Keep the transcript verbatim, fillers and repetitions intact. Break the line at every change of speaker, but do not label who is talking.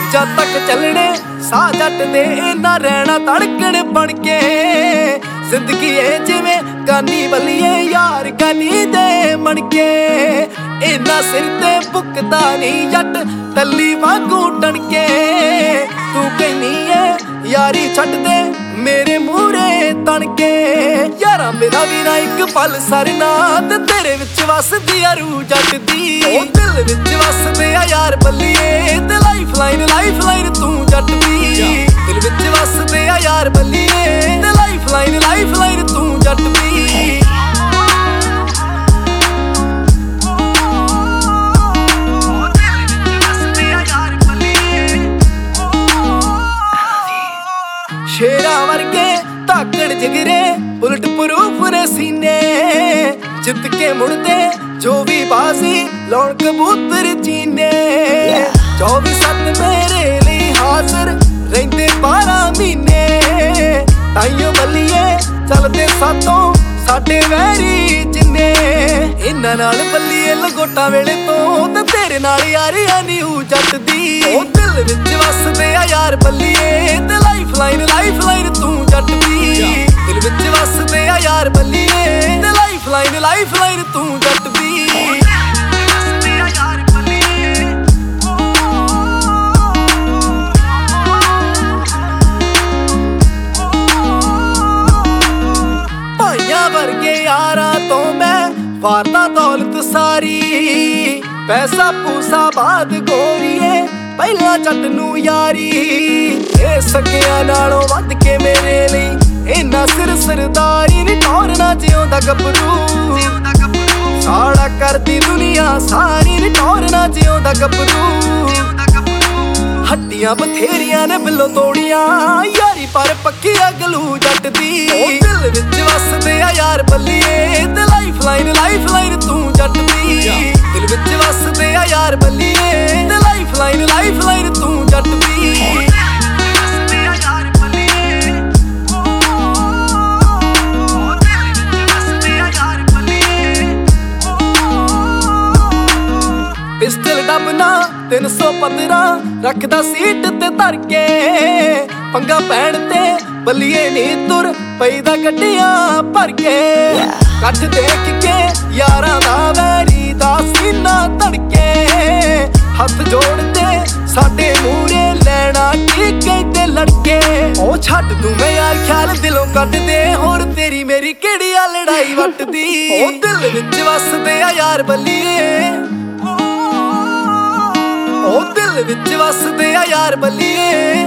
जद तक चलने साह जट दे इन्ना रहना धड़कन बन के जिंदगी है जिवें गानी बलिए यार गानी दे मन के इन्ना सिर ते भुकदा नहीं जट तली वांगू टणके तू कहनी है यारी छड्ड दे मेरे मूहरे तणके यारा मेरा भी ना एक पल सरना ते तेरे विच वसदी आ रूह जट दी ओ दिल विच वसदे आ यार बल्लिए ते लाइफ लाइन लाइफ लाइन तू जट दी दिल विच वसदे आ यार बल्लिए ते लाइफ लाइन लाइफ लाइन तू जट दी शेरा वर्गे धाकड़ जिगरे बुलट प्रूफ ने सीने जित के मुड़दे जो भी बाजी लौण कबूतर जीने चौबी सत्त मेरे लिए हाजिर रहिंदे बारह महीने ताइयों बल्लिए चलदे सातों साडे वैरी जिन्ने इन्हां नाल बल्लिए लगोटा वेले तो ते तेरे नाल यारियां नी ऊ जट दी ओ दिल विच वसदे आ यार बल्लिए ते लाइफ लाइन लाइफ लाइन तू जट दी दिल विच वसदे आ यार बल्लिए ते लाइफ लाइन लाइफ लाइन तू जट दी वर्गे यारा तो मैं वारदा दौलत सारी पैसा पूसा बाद गोरीए पहला जट नू यारी ए सकिया नालों वध के मेरे लिए इन्ना सिर सरदारी नी टोरना जिउंदा गबरू साड़ा करदी दुनिया सारी नी टोरना जिउंदा गबरू हड्डियां बथेरियां ने बिलो तोड़ियां यारी पर पक्की अगलू जट दी ओ दिल विच वसदे आ यार बल्लिए ते लाइफ लाइन लाइफ लाइन तू जट दी दिल विच वसदे आ यार बल्लिए ते लाइफ लाइन लाइफ लाइन तू जट दी पिस्टल डबना तीन सौ पंद्रह रखदा सीट ते धर के पंगा पैण ते बल्लिए नी तुर पैदा गड्डियां भर के कट देख के यारां दा वैरी दा सीना धड़के हथ जोड़ते साडे मूहरे लैना की कहते लड़के ओ छड्ड दूं मैं यार ख्याल दिलों कट दे होर तेरी मेरी केड़ी आ लड़ाई वटदी ओ दिल विच वसदे आ यार बल्लिए ओ दिल विच वसदे आ यार बल्लिए